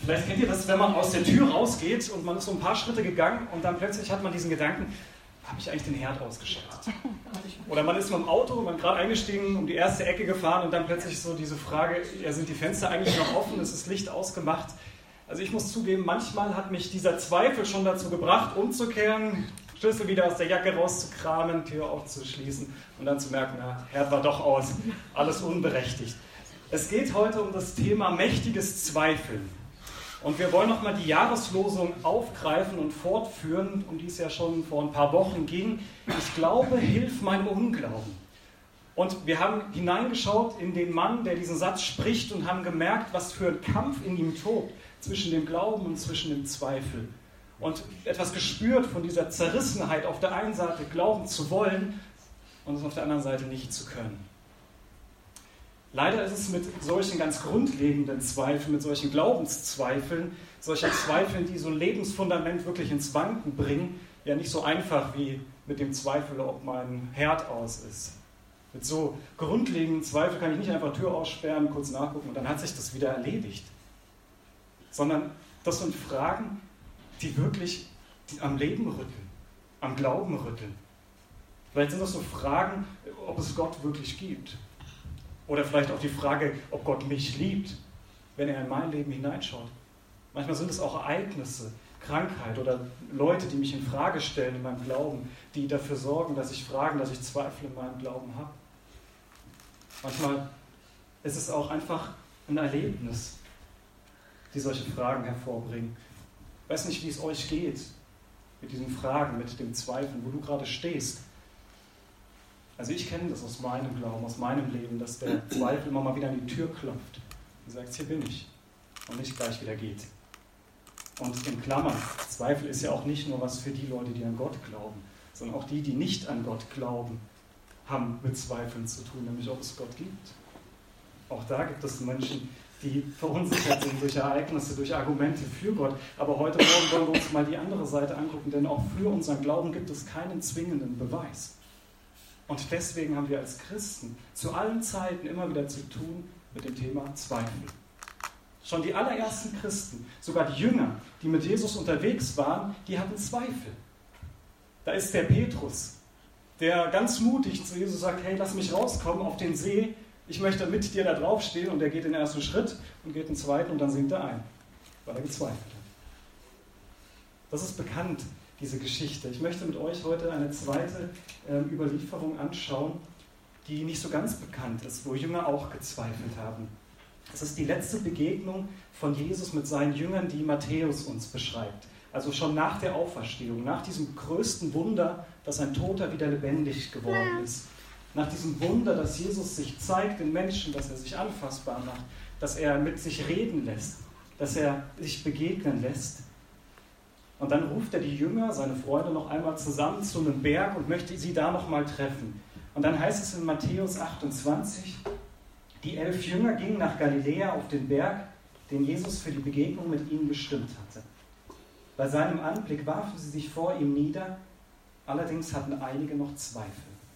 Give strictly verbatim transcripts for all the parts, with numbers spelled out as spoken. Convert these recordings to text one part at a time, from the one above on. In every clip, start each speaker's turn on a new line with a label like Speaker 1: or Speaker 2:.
Speaker 1: Vielleicht kennt ihr das, wenn man aus der Tür rausgeht und man ist so ein paar Schritte gegangen und dann plötzlich hat man diesen Gedanken, habe ich eigentlich den Herd ausgeschaltet? Oder man ist mit dem Auto, man gerade eingestiegen, um die erste Ecke gefahren und dann plötzlich so diese Frage, ja, sind die Fenster eigentlich noch offen, ist das Licht ausgemacht? Also ich muss zugeben, manchmal hat mich dieser Zweifel schon dazu gebracht, umzukehren, Schlüssel wieder aus der Jacke rauszukramen, Tür aufzuschließen und dann zu merken, na, Herd war doch aus, alles unberechtigt. Es geht heute um das Thema mächtiges Zweifeln. Und wir wollen nochmal die Jahreslosung aufgreifen und fortführen, um die es ja schon vor ein paar Wochen ging. Ich glaube, hilf meinem Unglauben. Und wir haben hineingeschaut in den Mann, der diesen Satz spricht und haben gemerkt, was für ein Kampf in ihm tobt zwischen dem Glauben und zwischen dem Zweifel. Und etwas gespürt von dieser Zerrissenheit, auf der einen Seite glauben zu wollen und es auf der anderen Seite nicht zu können. Leider ist es mit solchen ganz grundlegenden Zweifeln, mit solchen Glaubenszweifeln, solchen Zweifeln, die so ein Lebensfundament wirklich ins Wanken bringen, ja nicht so einfach wie mit dem Zweifel, ob mein Herd aus ist. Mit so grundlegenden Zweifeln kann ich nicht einfach Tür aussperren, kurz nachgucken und dann hat sich das wieder erledigt. Sondern das sind Fragen, die wirklich am Leben rütteln, am Glauben rütteln. Vielleicht sind das so Fragen, ob es Gott wirklich gibt. Oder vielleicht auch die Frage, ob Gott mich liebt, wenn er in mein Leben hineinschaut. Manchmal sind es auch Ereignisse, Krankheit oder Leute, die mich in Frage stellen in meinem Glauben, die dafür sorgen, dass ich Fragen, dass ich Zweifel in meinem Glauben habe. Manchmal ist es auch einfach ein Erlebnis, die solche Fragen hervorbringen. Ich weiß nicht, wie es euch geht mit diesen Fragen, mit dem Zweifeln, wo du gerade stehst. Also ich kenne das aus meinem Glauben, aus meinem Leben, dass der Zweifel immer mal wieder an die Tür klopft und sagt, hier bin ich und nicht gleich wieder geht. Und in Klammern, Zweifel ist ja auch nicht nur was für die Leute, die an Gott glauben, sondern auch die, die nicht an Gott glauben, haben mit Zweifeln zu tun, nämlich ob es Gott gibt. Auch da gibt es Menschen, die verunsichert sind durch Ereignisse, durch Argumente für Gott. Aber heute Morgen wollen wir uns mal die andere Seite angucken, denn auch für unseren Glauben gibt es keinen zwingenden Beweis. Und deswegen haben wir als Christen zu allen Zeiten immer wieder zu tun mit dem Thema Zweifel. Schon die allerersten Christen, sogar die Jünger, die mit Jesus unterwegs waren, die hatten Zweifel. Da ist der Petrus, der ganz mutig zu Jesus sagt, hey, lass mich rauskommen auf den See, ich möchte mit dir da draufstehen. Und er geht den ersten Schritt und geht den zweiten und dann sinkt er ein, weil er gezweifelt hat. Das ist bekannt, diese Geschichte. Ich möchte mit euch heute eine zweite äh, Überlieferung anschauen, die nicht so ganz bekannt ist, wo Jünger auch gezweifelt haben. Es ist die letzte Begegnung von Jesus mit seinen Jüngern, die Matthäus uns beschreibt. Also schon nach der Auferstehung, nach diesem größten Wunder, dass ein Toter wieder lebendig geworden ist. Nach diesem Wunder, dass Jesus sich zeigt den Menschen, dass er sich anfassbar macht, dass er mit sich reden lässt, dass er sich begegnen lässt. Und dann ruft er die Jünger, seine Freunde, noch einmal zusammen zu einem Berg und möchte sie da noch mal treffen. Und dann heißt es in Matthäus achtundzwanzig, die elf Jünger gingen nach Galiläa auf den Berg, den Jesus für die Begegnung mit ihnen bestimmt hatte. Bei seinem Anblick warfen sie sich vor ihm nieder, allerdings hatten einige noch Zweifel.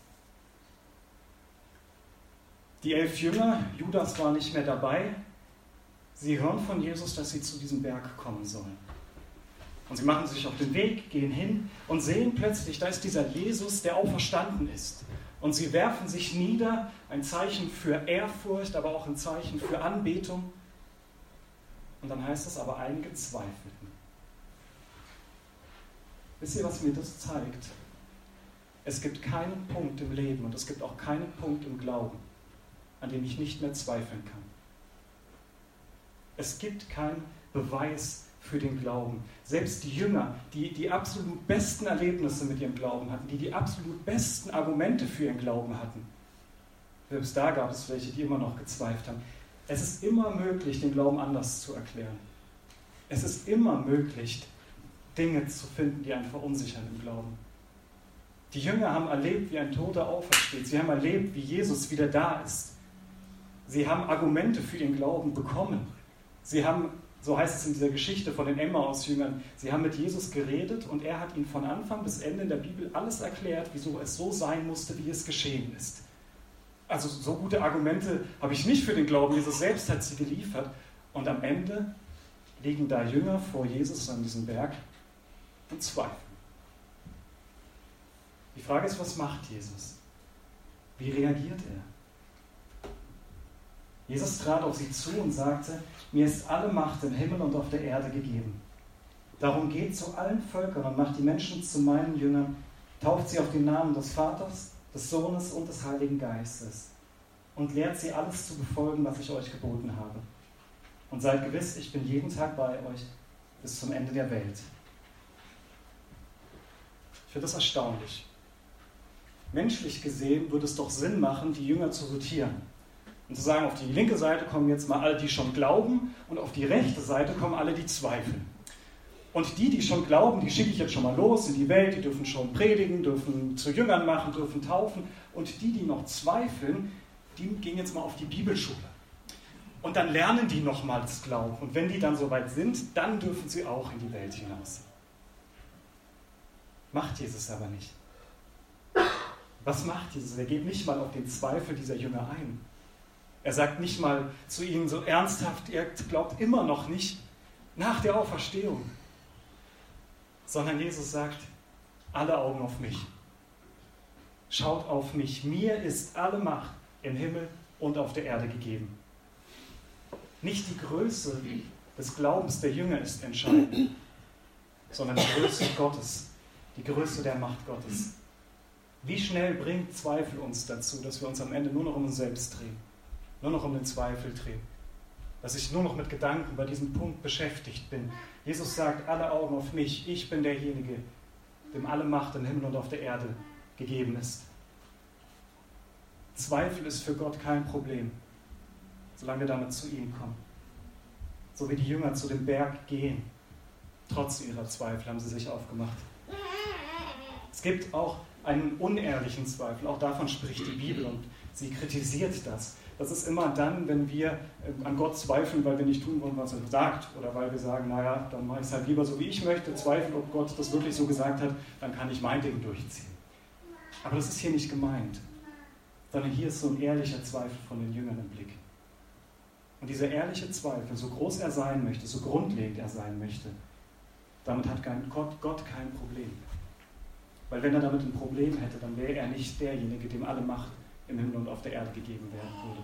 Speaker 1: Die elf Jünger, Judas war nicht mehr dabei, sie hören von Jesus, dass sie zu diesem Berg kommen sollen. Und sie machen sich auf den Weg, gehen hin und sehen plötzlich, da ist dieser Jesus, der auferstanden ist. Und sie werfen sich nieder, ein Zeichen für Ehrfurcht, aber auch ein Zeichen für Anbetung. Und dann heißt es aber, einige zweifelten. Wisst ihr, was mir das zeigt? Es gibt keinen Punkt im Leben und es gibt auch keinen Punkt im Glauben, an dem ich nicht mehr zweifeln kann. Es gibt keinen Beweis für den Glauben. Selbst die Jünger, die die absolut besten Erlebnisse mit ihrem Glauben hatten, die die absolut besten Argumente für ihren Glauben hatten, selbst da gab es welche, die immer noch gezweifelt haben. Es ist immer möglich, den Glauben anders zu erklären. Es ist immer möglich, Dinge zu finden, die einen verunsichern im Glauben. Die Jünger haben erlebt, wie ein Toter aufersteht. Sie haben erlebt, wie Jesus wieder da ist. Sie haben Argumente für ihren Glauben bekommen. Sie haben, so heißt es in dieser Geschichte von den Emmaus-Jüngern, sie haben mit Jesus geredet und er hat ihnen von Anfang bis Ende in der Bibel alles erklärt, wieso es so sein musste, wie es geschehen ist. Also so gute Argumente habe ich nicht für den Glauben. Jesus selbst hat sie geliefert. Und am Ende liegen da Jünger vor Jesus an diesem Berg und zweifeln. Die Frage ist, was macht Jesus? Wie reagiert er? Jesus trat auf sie zu und sagte, mir ist alle Macht im Himmel und auf der Erde gegeben. Darum geht zu allen Völkern und macht die Menschen zu meinen Jüngern, tauft sie auf den Namen des Vaters, des Sohnes und des Heiligen Geistes und lehrt sie alles zu befolgen, was ich euch geboten habe. Und seid gewiss, ich bin jeden Tag bei euch bis zum Ende der Welt. Ich finde das erstaunlich. Menschlich gesehen würde es doch Sinn machen, die Jünger zu sortieren. Und zu sagen, auf die linke Seite kommen jetzt mal alle, die schon glauben, und auf die rechte Seite kommen alle, die zweifeln. Und die, die schon glauben, die schicke ich jetzt schon mal los in die Welt, die dürfen schon predigen, dürfen zu Jüngern machen, dürfen taufen. Und die, die noch zweifeln, die gehen jetzt mal auf die Bibelschule. Und dann lernen die nochmal das Glauben. Und wenn die dann soweit sind, dann dürfen sie auch in die Welt hinaus. Macht Jesus aber nicht. Was macht Jesus? Er geht nicht mal auf den Zweifel dieser Jünger ein. Er sagt nicht mal zu ihnen so ernsthaft, ihr glaubt immer noch nicht nach der Auferstehung. Sondern Jesus sagt, alle Augen auf mich. Schaut auf mich. Mir ist alle Macht im Himmel und auf der Erde gegeben. Nicht die Größe des Glaubens der Jünger ist entscheidend, sondern die Größe Gottes, die Größe der Macht Gottes. Wie schnell bringt Zweifel uns dazu, dass wir uns am Ende nur noch um uns selbst drehen, nur noch um den Zweifel drehen, dass ich nur noch mit Gedanken bei diesem Punkt beschäftigt bin. Jesus sagt, alle Augen auf mich, ich bin derjenige, dem alle Macht im Himmel und auf der Erde gegeben ist. Zweifel ist für Gott kein Problem, solange wir damit zu ihm kommen. So wie die Jünger zu dem Berg gehen, trotz ihrer Zweifel haben sie sich aufgemacht. Es gibt auch einen unehrlichen Zweifel, auch davon spricht die Bibel und sie kritisiert das. Das ist immer dann, wenn wir an Gott zweifeln, weil wir nicht tun wollen, was er sagt, oder weil wir sagen, naja, dann mache ich es halt lieber so, wie ich möchte, zweifeln, ob Gott das wirklich so gesagt hat, dann kann ich mein Ding durchziehen. Aber das ist hier nicht gemeint, sondern hier ist so ein ehrlicher Zweifel von den Jüngern im Blick. Und dieser ehrliche Zweifel, so groß er sein möchte, so grundlegend er sein möchte, damit hat Gott, Gott kein Problem. Weil wenn er damit ein Problem hätte, dann wäre er nicht derjenige, dem alle Macht im Himmel und auf der Erde gegeben werden würde.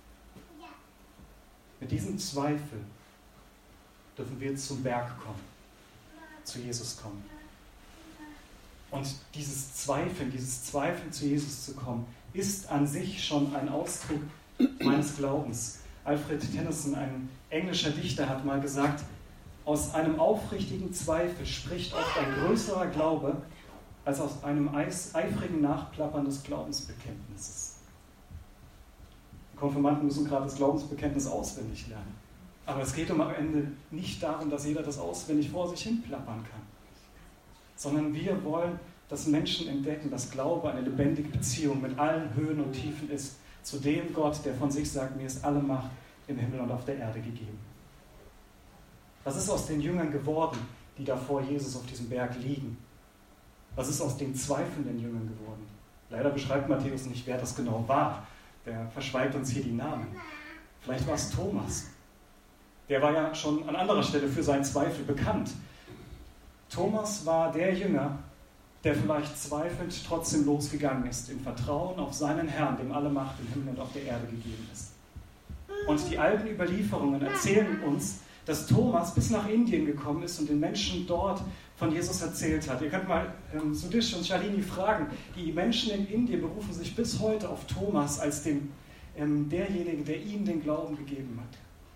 Speaker 1: Mit diesem Zweifel dürfen wir zum Berg kommen, zu Jesus kommen. Und dieses Zweifeln, dieses Zweifeln zu Jesus zu kommen, ist an sich schon ein Ausdruck meines Glaubens. Alfred Tennyson, ein englischer Dichter, hat mal gesagt, aus einem aufrichtigen Zweifel spricht oft ein größerer Glaube, als aus einem eifrigen Nachplappern des Glaubensbekenntnisses. Die Konfirmanden müssen gerade das Glaubensbekenntnis auswendig lernen. Aber es geht um am Ende nicht darum, dass jeder das auswendig vor sich hin plappern kann. Sondern wir wollen, dass Menschen entdecken, dass Glaube eine lebendige Beziehung mit allen Höhen und Tiefen ist, zu dem Gott, der von sich sagt, mir ist alle Macht im Himmel und auf der Erde gegeben. Was ist aus den Jüngern geworden, die da vor Jesus auf diesem Berg liegen? Was ist aus den zweifelnden Jüngern geworden? Leider beschreibt Matthäus nicht, wer das genau war. Der verschweigt uns hier die Namen. Vielleicht war es Thomas. Der war ja schon an anderer Stelle für seinen Zweifel bekannt. Thomas war der Jünger, der vielleicht zweifelnd trotzdem losgegangen ist, im Vertrauen auf seinen Herrn, dem alle Macht im Himmel und auf der Erde gegeben ist. Und die alten Überlieferungen erzählen uns, dass Thomas bis nach Indien gekommen ist und den Menschen dort von Jesus erzählt hat. Ihr könnt mal ähm, Sudish und Shalini fragen. Die Menschen in Indien berufen sich bis heute auf Thomas als den, ähm, derjenige, der ihnen den Glauben gegeben hat.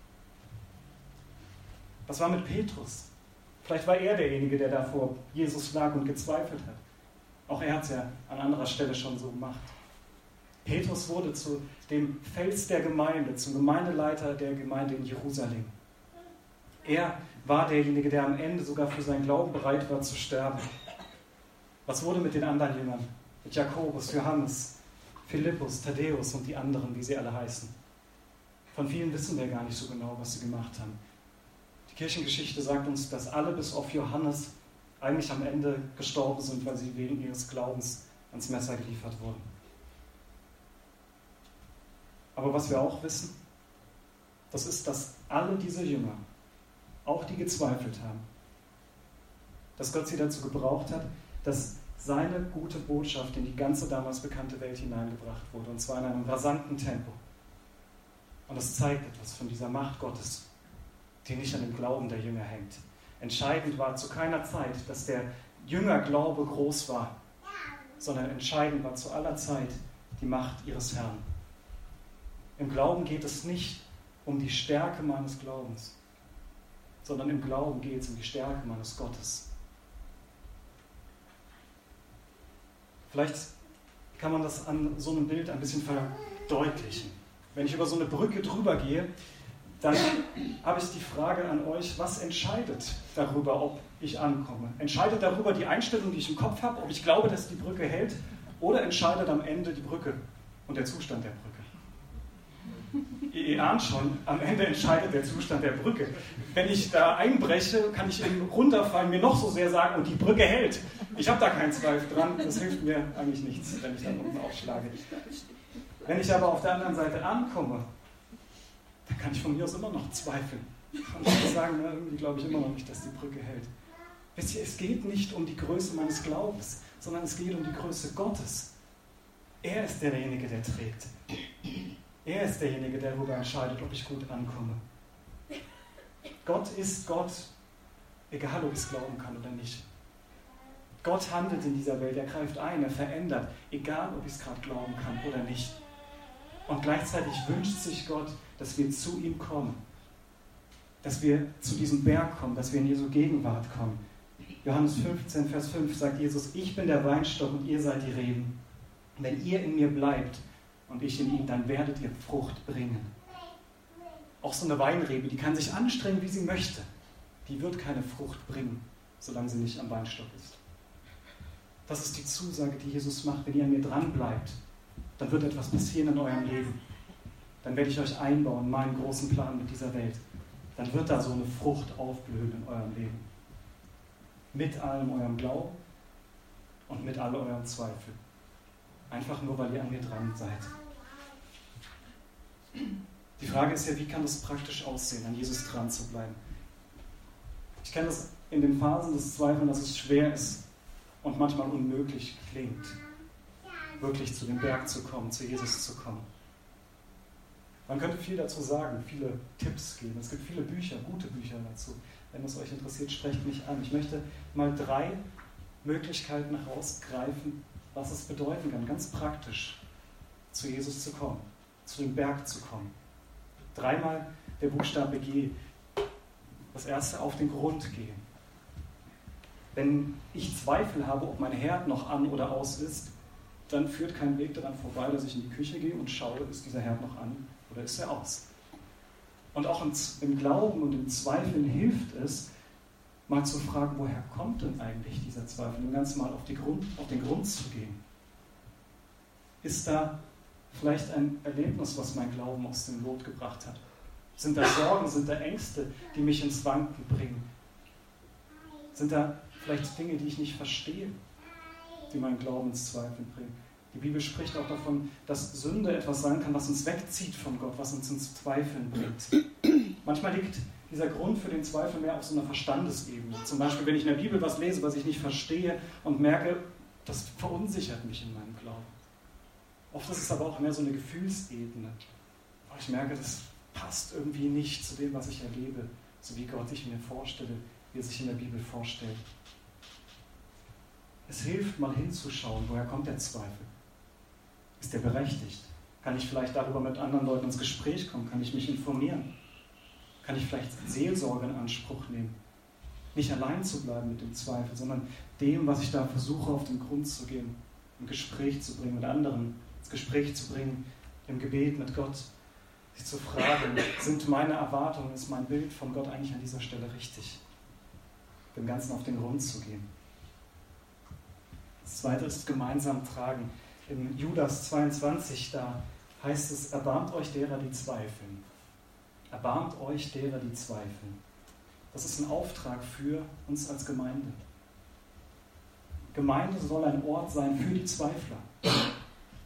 Speaker 1: Was war mit Petrus? Vielleicht war er derjenige, der da vor Jesus lag und gezweifelt hat. Auch er hat es ja an anderer Stelle schon so gemacht. Petrus wurde zu dem Fels der Gemeinde, zum Gemeindeleiter der Gemeinde in Jerusalem. Er war derjenige, der am Ende sogar für seinen Glauben bereit war zu sterben. Was wurde mit den anderen Jüngern? Mit Jakobus, Johannes, Philippus, Thaddäus und die anderen, wie sie alle heißen. Von vielen wissen wir gar nicht so genau, was sie gemacht haben. Die Kirchengeschichte sagt uns, dass alle bis auf Johannes eigentlich am Ende gestorben sind, weil sie wegen ihres Glaubens ans Messer geliefert wurden. Aber was wir auch wissen, das ist, dass alle diese Jünger auch die gezweifelt haben. Dass Gott sie dazu gebraucht hat, dass seine gute Botschaft in die ganze damals bekannte Welt hineingebracht wurde, und zwar in einem rasanten Tempo. Und das zeigt etwas von dieser Macht Gottes, die nicht an dem Glauben der Jünger hängt. Entscheidend war zu keiner Zeit, dass der Jüngerglaube groß war, sondern entscheidend war zu aller Zeit die Macht ihres Herrn. Im Glauben geht es nicht um die Stärke meines Glaubens, sondern im Glauben geht es um die Stärke meines Gottes. Vielleicht kann man das an so einem Bild ein bisschen verdeutlichen. Wenn ich über so eine Brücke drüber gehe, dann habe ich die Frage an euch, was entscheidet darüber, ob ich ankomme? Entscheidet darüber die Einstellung, die ich im Kopf habe, ob ich glaube, dass die Brücke hält, oder entscheidet am Ende die Brücke und der Zustand der Brücke? Ihr, ihr ahnt schon, am Ende entscheidet der Zustand der Brücke. Wenn ich da einbreche, kann ich im Runterfallen mir noch so sehr sagen, und die Brücke hält. Ich habe da keinen Zweifel dran, das hilft mir eigentlich nichts, wenn ich dann unten aufschlage. Wenn ich aber auf der anderen Seite ankomme, dann kann ich von mir aus immer noch zweifeln. Und ich kann sagen, na, irgendwie glaube ich immer noch nicht, dass die Brücke hält. Wisst ihr, es geht nicht um die Größe meines Glaubens, sondern es geht um die Größe Gottes. Er ist derjenige, der trägt. Er ist derjenige, der darüber entscheidet, ob ich gut ankomme. Gott ist Gott, egal ob ich es glauben kann oder nicht. Gott handelt in dieser Welt, er greift ein, er verändert, egal ob ich es gerade glauben kann oder nicht. Und gleichzeitig wünscht sich Gott, dass wir zu ihm kommen, dass wir zu diesem Berg kommen, dass wir in Jesu Gegenwart kommen. Johannes fünfzehn, Vers fünf sagt Jesus, ich bin der Weinstock und ihr seid die Reben. Wenn ihr in mir bleibt und ich in ihm, dann werdet ihr Frucht bringen. Auch so eine Weinrebe, die kann sich anstrengen, wie sie möchte. Die wird keine Frucht bringen, solange sie nicht am Weinstock ist. Das ist die Zusage, die Jesus macht. Wenn ihr an mir dran bleibt, dann wird etwas passieren in eurem Leben. Dann werde ich euch einbauen, meinen großen Plan mit dieser Welt. Dann wird da so eine Frucht aufblühen in eurem Leben. Mit allem eurem Glauben und mit all eurem Zweifel. Einfach nur, weil ihr an mir dran seid. Die Frage ist ja, wie kann das praktisch aussehen, an Jesus dran zu bleiben? Ich kenne das in den Phasen des Zweifelns, dass es schwer ist und manchmal unmöglich klingt, wirklich zu dem Berg zu kommen, zu Jesus zu kommen. Man könnte viel dazu sagen, viele Tipps geben. Es gibt viele Bücher, gute Bücher dazu. Wenn es euch interessiert, sprecht mich an. Ich möchte mal drei Möglichkeiten herausgreifen, was es bedeuten kann, ganz praktisch zu Jesus zu kommen, zu dem Berg zu kommen. Dreimal der Buchstabe G. Das erste, auf den Grund gehen. Wenn ich Zweifel habe, ob mein Herd noch an oder aus ist, dann führt kein Weg daran vorbei, dass ich in die Küche gehe und schaue, ist dieser Herd noch an oder ist er aus. Und auch im, im Glauben und im Zweifeln hilft es, mal zu fragen, woher kommt denn eigentlich dieser Zweifel? Und ganz mal auf, die Grund, auf den Grund zu gehen. Ist da vielleicht ein Erlebnis, was mein Glauben aus dem Lot gebracht hat? Sind da Sorgen, sind da Ängste, die mich ins Wanken bringen? Sind da vielleicht Dinge, die ich nicht verstehe, die meinen Glauben ins Zweifeln bringen? Die Bibel spricht auch davon, dass Sünde etwas sein kann, was uns wegzieht von Gott, was uns ins Zweifeln bringt. Manchmal liegt dieser Grund für den Zweifel mehr auf so einer Verstandesebene. Zum Beispiel, wenn ich in der Bibel was lese, was ich nicht verstehe und merke, das verunsichert mich in meinem Glauben. Oft ist es aber auch mehr so eine Gefühlsebene, weil ich merke, das passt irgendwie nicht zu dem, was ich erlebe, so wie Gott sich mir vorstelle, wie er sich in der Bibel vorstellt. Es hilft, mal hinzuschauen, woher kommt der Zweifel? Ist der berechtigt? Kann ich vielleicht darüber mit anderen Leuten ins Gespräch kommen? Kann ich mich informieren? Kann ich vielleicht Seelsorge in Anspruch nehmen? Nicht allein zu bleiben mit dem Zweifel, sondern dem, was ich da versuche, auf den Grund zu gehen, ein Gespräch zu bringen mit anderen, ins Gespräch zu bringen, im Gebet mit Gott, sich zu fragen, sind meine Erwartungen, ist mein Bild von Gott eigentlich an dieser Stelle richtig? Dem Ganzen auf den Grund zu gehen. Das zweite ist gemeinsam tragen. In Judas zweiundzwanzig, da heißt es, erbarmt euch derer, die zweifeln. Erbarmt euch derer, die zweifeln. Das ist ein Auftrag für uns als Gemeinde. Gemeinde soll ein Ort sein für die Zweifler.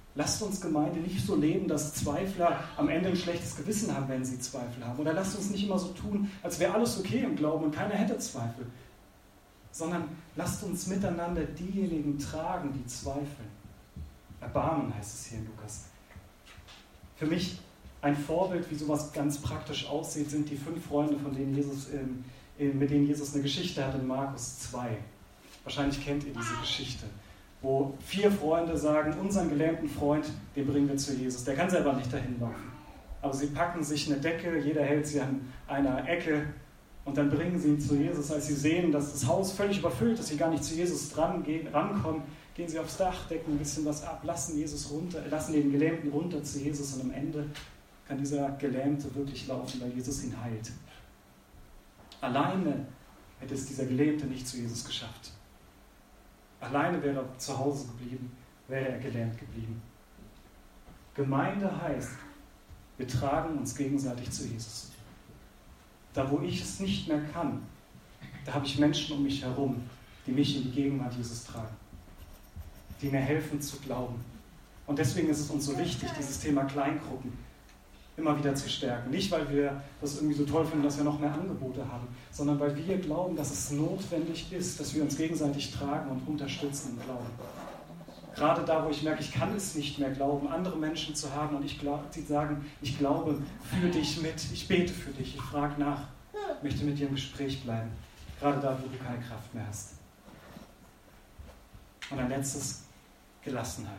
Speaker 1: Lasst uns Gemeinde nicht so leben, dass Zweifler am Ende ein schlechtes Gewissen haben, wenn sie Zweifel haben. Oder lasst uns nicht immer so tun, als wäre alles okay im Glauben und keiner hätte Zweifel. Sondern lasst uns miteinander diejenigen tragen, die zweifeln. Erbarmen heißt es hier in Lukas. Für mich ein Vorbild, wie sowas ganz praktisch aussieht, sind die fünf Freunde, von denen Jesus, äh, mit denen Jesus eine Geschichte hat in Markus zwei. Wahrscheinlich kennt ihr diese Geschichte, wo vier Freunde sagen, unseren gelähmten Freund, den bringen wir zu Jesus. Der kann selber nicht dahin laufen. Aber sie packen sich eine Decke, jeder hält sie an einer Ecke und dann bringen sie ihn zu Jesus. Als sie sehen, dass das Haus völlig überfüllt ist, sie gar nicht zu Jesus dran gehen, rankommen, gehen sie aufs Dach, decken ein bisschen was ab, lassen Jesus runter, lassen den Gelähmten runter zu Jesus und am Ende kann dieser Gelähmte wirklich laufen, weil Jesus ihn heilt. Alleine hätte es dieser Gelähmte nicht zu Jesus geschafft. Alleine wäre er zu Hause geblieben, wäre er gelähmt geblieben. Gemeinde heißt, wir tragen uns gegenseitig zu Jesus. Da, wo ich es nicht mehr kann, da habe ich Menschen um mich herum, die mich in die Gegenwart Jesus tragen, die mir helfen zu glauben. Und deswegen ist es uns so wichtig, dieses Thema Kleingruppen immer wieder zu stärken. Nicht, weil wir das irgendwie so toll finden, dass wir noch mehr Angebote haben, sondern weil wir glauben, dass es notwendig ist, dass wir uns gegenseitig tragen und unterstützen im Glauben. Gerade da, wo ich merke, ich kann es nicht mehr glauben, andere Menschen zu haben und ich glaub, sie sagen, ich glaube für dich mit, ich bete für dich, ich frage nach, ich möchte mit dir im Gespräch bleiben. Gerade da, wo du keine Kraft mehr hast. Und ein letztes, Gelassenheit.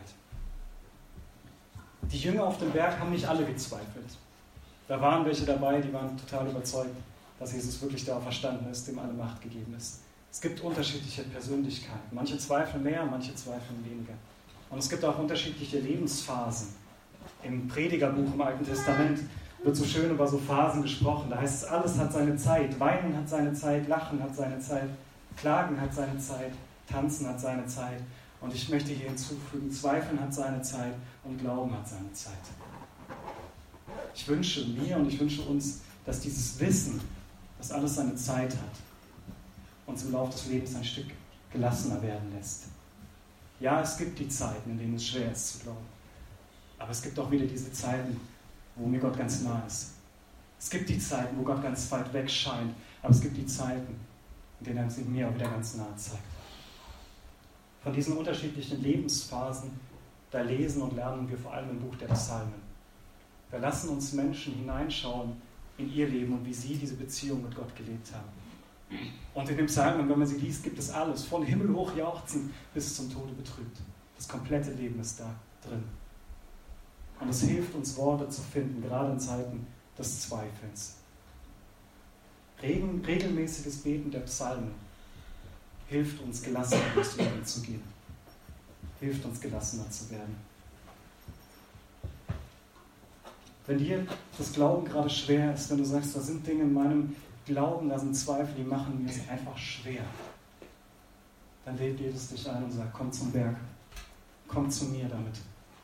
Speaker 1: Die Jünger auf dem Berg haben nicht alle gezweifelt. Da waren welche dabei, die waren total überzeugt, dass Jesus wirklich da verstanden ist, dem alle Macht gegeben ist. Es gibt unterschiedliche Persönlichkeiten. Manche zweifeln mehr, manche zweifeln weniger. Und es gibt auch unterschiedliche Lebensphasen. Im Predigerbuch im Alten Testament wird so schön über so Phasen gesprochen. Da heißt es, alles hat seine Zeit. Weinen hat seine Zeit, Lachen hat seine Zeit, Klagen hat seine Zeit, Tanzen hat seine Zeit. Und ich möchte hier hinzufügen, Zweifeln hat seine Zeit und Glauben hat seine Zeit. Ich wünsche mir und ich wünsche uns, dass dieses Wissen, dass alles seine Zeit hat, uns im Laufe des Lebens ein Stück gelassener werden lässt. Ja, es gibt die Zeiten, in denen es schwer ist zu glauben. Aber es gibt auch wieder diese Zeiten, wo mir Gott ganz nah ist. Es gibt die Zeiten, wo Gott ganz weit weg scheint. Aber es gibt die Zeiten, in denen er sich mir auch wieder ganz nah zeigt. Von diesen unterschiedlichen Lebensphasen, da lesen und lernen wir vor allem im Buch der Psalmen. Da lassen uns Menschen hineinschauen in ihr Leben und wie sie diese Beziehung mit Gott gelebt haben. Und in den Psalmen, wenn man sie liest, gibt es alles, von Himmel hoch jauchzen bis zum Tode betrübt. Das komplette Leben ist da drin. Und es hilft uns, Worte zu finden, gerade in Zeiten des Zweifelns. Regen, regelmäßiges Beten der Psalmen hilft uns, gelassener durchs Leben zu gehen. Hilft uns, gelassener zu werden. Wenn dir das Glauben gerade schwer ist, wenn du sagst, da sind Dinge in meinem Glauben, da sind Zweifel, die machen mir es einfach schwer, dann lädt Jesus dich ein und sagt, komm zum Berg, komm zu mir damit.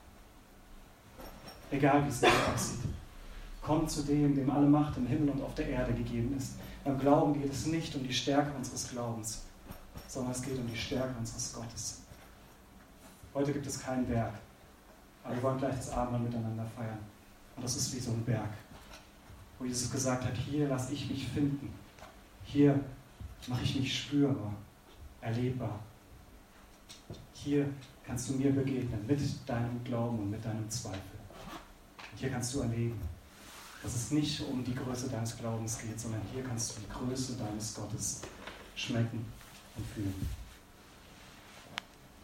Speaker 1: Egal wie es dir aussieht. Komm zu dem, dem alle Macht im Himmel und auf der Erde gegeben ist. Beim Glauben geht es nicht um die Stärke unseres Glaubens, sondern es geht um die Stärke unseres Gottes. Heute gibt es keinen Berg, aber wir wollen gleich das Abendmahl miteinander feiern. Und das ist wie so ein Berg, wo Jesus gesagt hat, hier lasse ich mich finden. Hier mache ich mich spürbar, erlebbar. Hier kannst du mir begegnen mit deinem Glauben und mit deinem Zweifel. Und hier kannst du erleben, dass es nicht um die Größe deines Glaubens geht, sondern hier kannst du die Größe deines Gottes schmecken und fühlen.